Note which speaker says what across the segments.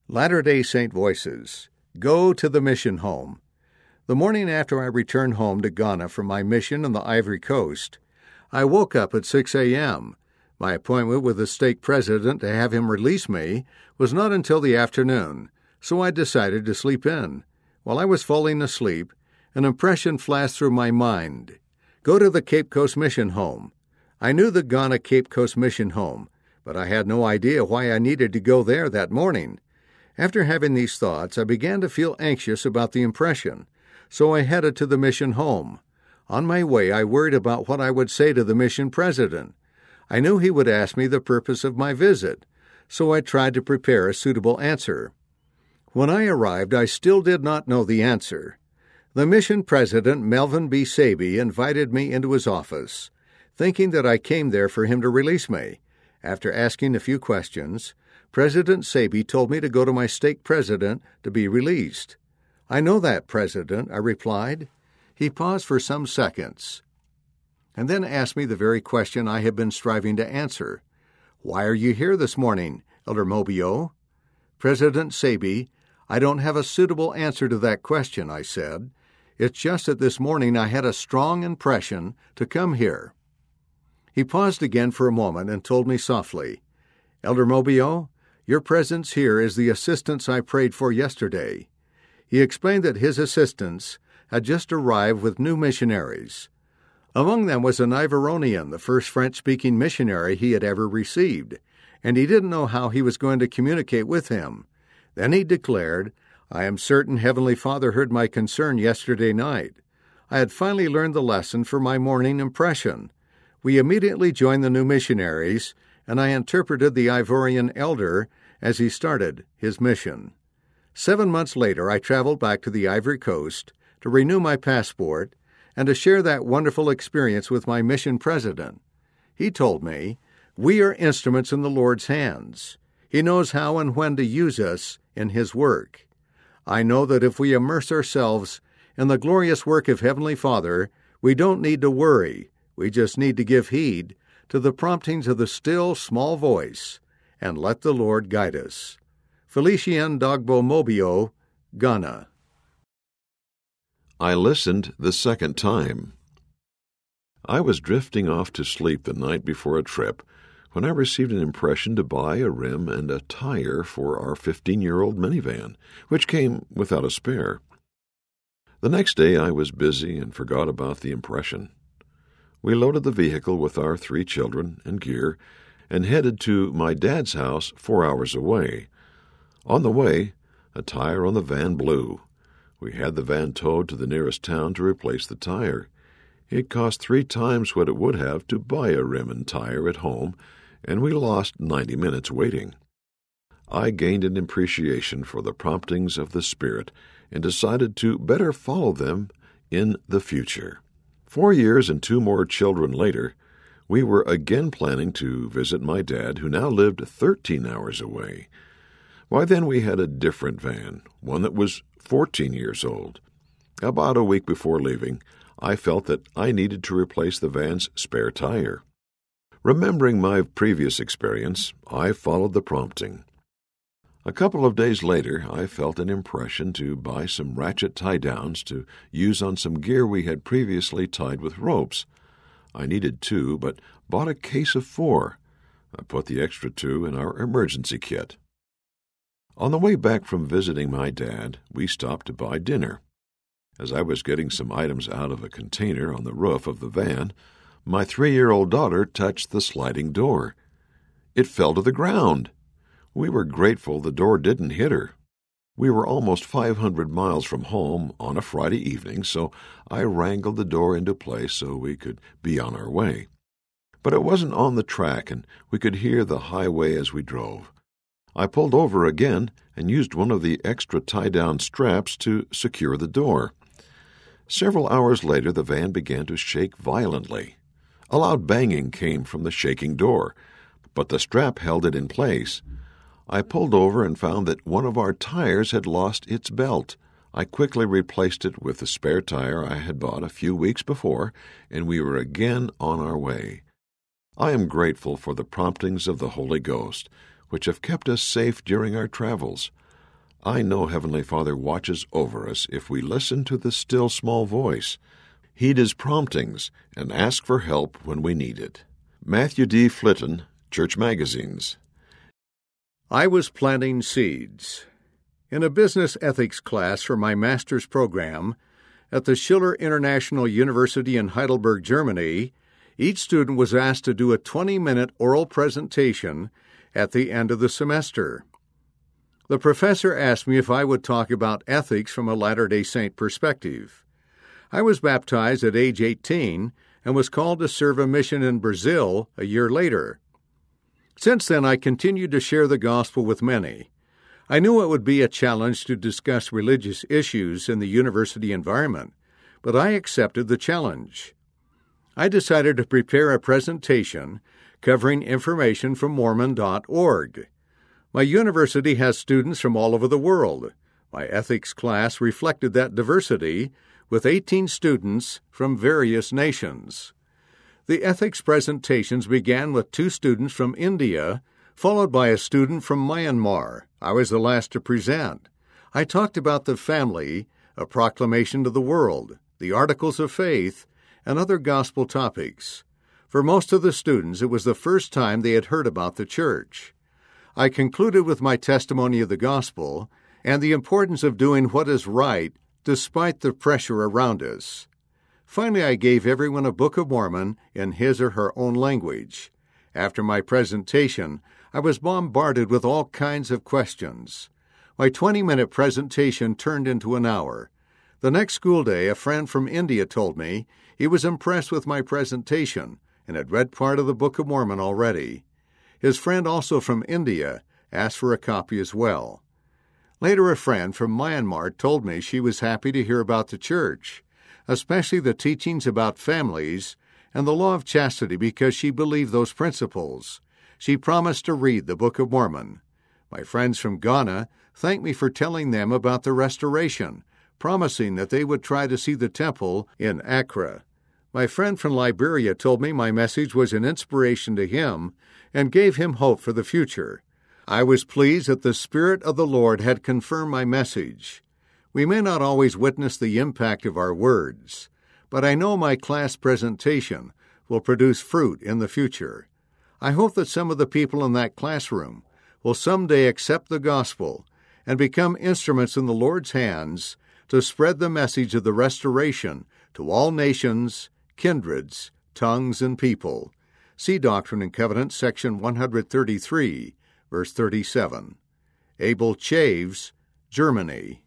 Speaker 1: Latter-day Saint Voices. Go to the mission home. The morning after I returned home to Ghana from my mission on the Ivory Coast, I woke up at 6 a.m. My appointment with the stake president to have him release me was not until the afternoon, so I decided to sleep in. While I was falling asleep, an impression flashed through my mind. Go to the Cape Coast Mission Home. I knew the Ghana Cape Coast Mission Home, but I had no idea why I needed to go there that morning. After having these thoughts, I began to feel anxious about the impression, so I headed to the mission home. On my way, I worried about what I would say to the mission president. I knew he would ask me the purpose of my visit, so I tried to prepare a suitable answer. When I arrived, I still did not know the answer. The mission president, Melvin B. Saby, invited me into his office, thinking that I came there for him to release me. After asking a few questions, President Saby told me to go to my stake president to be released. I know that, President, I replied. He paused for some seconds, and then asked me the very question I had been striving to answer. Why are you here this morning, Elder Mobio? President Saby, I don't have a suitable answer to that question, I said. It's just that this morning I had a strong impression to come here. He paused again for a moment and told me softly, Elder Mobio, your presence here is the assistance I prayed for yesterday. He explained that his assistants had just arrived with new missionaries. Among them was an Ivoronian, the first French-speaking missionary he had ever received, and he didn't know how he was going to communicate with him. Then he declared, I am certain Heavenly Father heard my concern yesterday night. I had finally learned the lesson for my morning impression. We immediately joined the new missionaries, and I interpreted the Ivorian elder as he started his mission. 7 months later, I traveled back to the Ivory Coast to renew my passport and to share that wonderful experience with my mission president. He told me, we are instruments in the Lord's hands. He knows how and when to use us in His work. I know that if we immerse ourselves in the glorious work of Heavenly Father, we don't need to worry. We just need to give heed to the promptings of the still, small voice, and let the Lord guide us. Felicien Dogbo Mobio, Ghana.
Speaker 2: I listened the second time. I was drifting off to sleep the night before a trip when I received an impression to buy a rim and a tire for our 15-year-old minivan, which came without a spare. The next day I was busy and forgot about the impression. We loaded the vehicle with our 3 children and gear and headed to my dad's house 4 hours away. On the way, a tire on the van blew. We had the van towed to the nearest town to replace the tire. It cost 3 times what it would have to buy a rim and tire at home, and we lost 90 minutes waiting. I gained an appreciation for the promptings of the Spirit and decided to better follow them in the future. 4 years and 2 more children later, we were again planning to visit my dad, who now lived 13 hours away. By then we had a different van, one that was 14 years old. About a week before leaving, I felt that I needed to replace the van's spare tire. Remembering my previous experience, I followed the prompting. A couple of days later, I felt an impression to buy some ratchet tie-downs to use on some gear we had previously tied with ropes. I needed 2, but bought a case of 4. I put the extra 2 in our emergency kit. On the way back from visiting my dad, we stopped to buy dinner. As I was getting some items out of a container on the roof of the van, my 3-year-old daughter touched the sliding door. It fell to the ground. We were grateful the door didn't hit her. We were almost 500 miles from home on a Friday evening, so I wrangled the door into place so we could be on our way. But it wasn't on the track, and we could hear the highway as we drove. I pulled over again and used one of the extra tie-down straps to secure the door. Several hours later, the van began to shake violently. A loud banging came from the shaking door, but the strap held it in place. I pulled over and found that one of our tires had lost its belt. I quickly replaced it with the spare tire I had bought a few weeks before, and we were again on our way. I am grateful for the promptings of the Holy Ghost, which have kept us safe during our travels. I know Heavenly Father watches over us if we listen to the still small voice, heed His promptings, and ask for help when we need it. Matthew D. Flitton, Church Magazines.
Speaker 1: I was planting seeds. In a business ethics class for my master's program at the Schiller International University in Heidelberg, Germany, each student was asked to do a 20-minute oral presentation at the end of the semester. The professor asked me if I would talk about ethics from a Latter-day Saint perspective. I was baptized at age 18 and was called to serve a mission in Brazil a year later. Since then, I continued to share the gospel with many. I knew it would be a challenge to discuss religious issues in the university environment, but I accepted the challenge. I decided to prepare a presentation covering information from Mormon.org. My university has students from all over the world. My ethics class reflected that diversity, with 18 students from various nations. The ethics presentations began with 2 students from India, followed by a student from Myanmar. I was the last to present. I talked about the family, a proclamation to the world, the articles of faith, and other gospel topics. For most of the students, it was the first time they had heard about the church. I concluded with my testimony of the gospel and the importance of doing what is right despite the pressure around us. Finally, I gave everyone a Book of Mormon in his or her own language. After my presentation, I was bombarded with all kinds of questions. My 20-minute presentation turned into an hour. The next school day, a friend from India told me he was impressed with my presentation and had read part of the Book of Mormon already. His friend, also from India, asked for a copy as well. Later, a friend from Myanmar told me she was happy to hear about the church, especially the teachings about families and the law of chastity, because she believed those principles. She promised to read the Book of Mormon. My friends from Ghana thanked me for telling them about the restoration, promising that they would try to see the temple in Accra. My friend from Liberia told me my message was an inspiration to him and gave him hope for the future. I was pleased that the Spirit of the Lord had confirmed my message. We may not always witness the impact of our words, but I know my class presentation will produce fruit in the future. I hope that some of the people in that classroom will someday accept the gospel and become instruments in the Lord's hands to spread the message of the restoration to all nations, kindreds, tongues, and people. See Doctrine and Covenants, section 133, verse 37. Abel Chaves, Germany.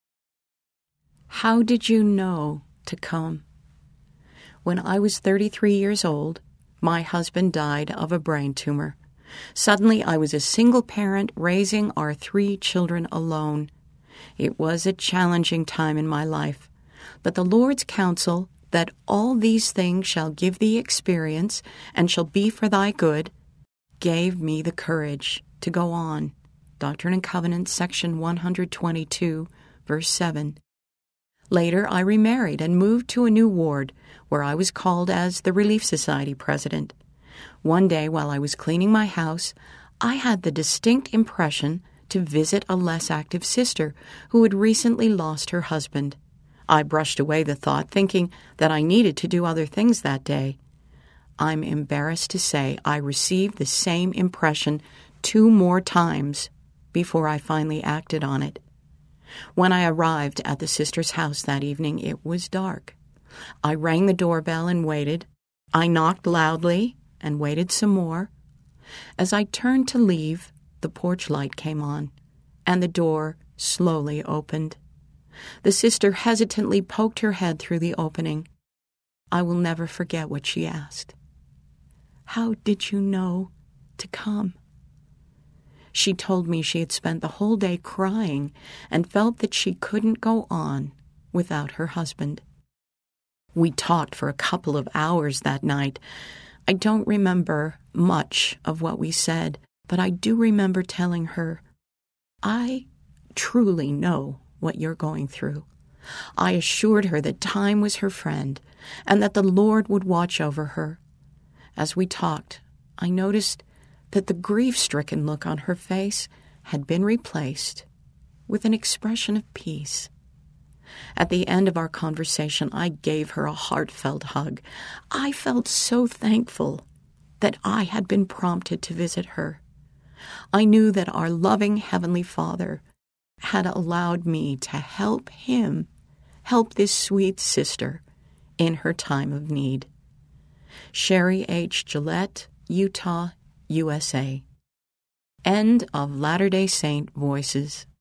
Speaker 3: How did you know to come? When I was 33 years old, my husband died of a brain tumor. Suddenly, I was a single parent raising our 3 children alone. It was a challenging time in my life, but the Lord's counsel that all these things shall give thee experience and shall be for thy good gave me the courage to go on. Doctrine and Covenants, section 122, verse 7. Later, I remarried and moved to a new ward where I was called as the Relief Society president. One day, while I was cleaning my house, I had the distinct impression to visit a less active sister who had recently lost her husband. I brushed away the thought, thinking that I needed to do other things that day. I'm embarrassed to say I received the same impression 2 more times before I finally acted on it. When I arrived at the sister's house that evening, it was dark. I rang the doorbell and waited. I knocked loudly and waited some more. As I turned to leave, the porch light came on, and the door slowly opened. The sister hesitantly poked her head through the opening. I will never forget what she asked. How did you know to come? She told me she had spent the whole day crying and felt that she couldn't go on without her husband. We talked for a couple of hours that night. I don't remember much of what we said, but I do remember telling her, I truly know what you're going through. I assured her that time was her friend and that the Lord would watch over her. As we talked, I noticed that the grief-stricken look on her face had been replaced with an expression of peace. At the end of our conversation, I gave her a heartfelt hug. I felt so thankful that I had been prompted to visit her. I knew that our loving Heavenly Father had allowed me to help him help this sweet sister in her time of need. Sherry H. Gillette, Utah, USA. End of Latter-day Saint Voices.